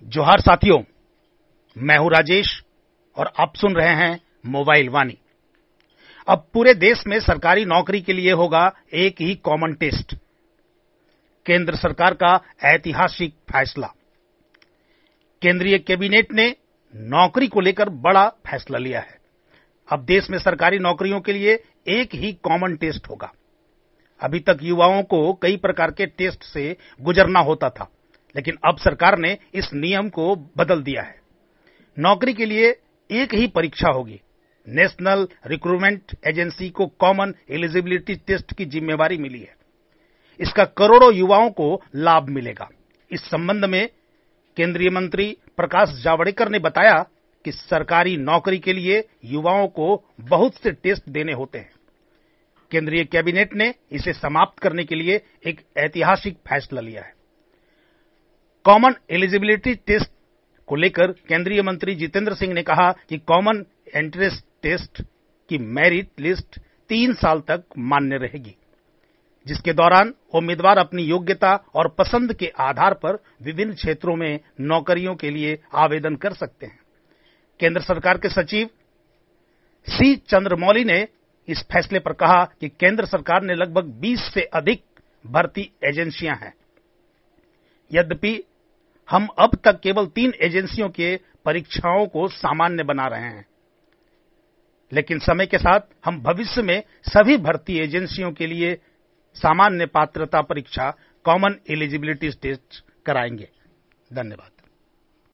जोहार साथियों, मैं हूं राजेश और आप सुन रहे हैं मोबाइल वाणी। अब पूरे देश में सरकारी नौकरी के लिए होगा एक ही कॉमन टेस्ट। केंद्र सरकार का ऐतिहासिक फैसला। केंद्रीय कैबिनेट ने नौकरी को लेकर बड़ा फैसला लिया है। अब देश में सरकारी नौकरियों के लिए एक ही कॉमन टेस्ट होगा। अभी तक युवाओं को कई प्रकार के टेस्ट से गुजरना होता था, लेकिन अब सरकार ने इस नियम को बदल दिया है। नौकरी के लिए एक ही परीक्षा होगी। नेशनल रिक्रूटमेंट एजेंसी को कॉमन एलिजिबिलिटी टेस्ट की जिम्मेवारी मिली है। इसका करोड़ों युवाओं को लाभ मिलेगा। इस संबंध में केंद्रीय मंत्री प्रकाश जावड़ेकर ने बताया कि सरकारी नौकरी के लिए युवाओं को बहुत से टेस्ट देने होते हैं। केंद्रीय कैबिनेट ने इसे समाप्त करने के लिए एक ऐतिहासिक फैसला लिया है। कॉमन एलिजिबिलिटी टेस्ट को लेकर केंद्रीय मंत्री जितेंद्र सिंह ने कहा कि कॉमन एंट्रेंस टेस्ट की मेरिट लिस्ट 3 साल तक मान्य रहेगी, जिसके दौरान उम्मीदवार अपनी योग्यता और पसंद के आधार पर विभिन्न क्षेत्रों में नौकरियों के लिए आवेदन कर सकते हैं। केंद्र सरकार के सचिव सी चंद्रमौली ने इस फैसले पर कहा कि केंद्र सरकार ने लगभग 20 से अधिक भर्ती एजेंसियां हैं। यद्यपि हम अब तक केवल 3 एजेंसियों के परीक्षाओं को सामान्य बना रहे हैं, लेकिन समय के साथ हम भविष्य में सभी भर्ती एजेंसियों के लिए सामान्य पात्रता परीक्षा कॉमन एलिजिबिलिटी टेस्ट कराएंगे। धन्यवाद।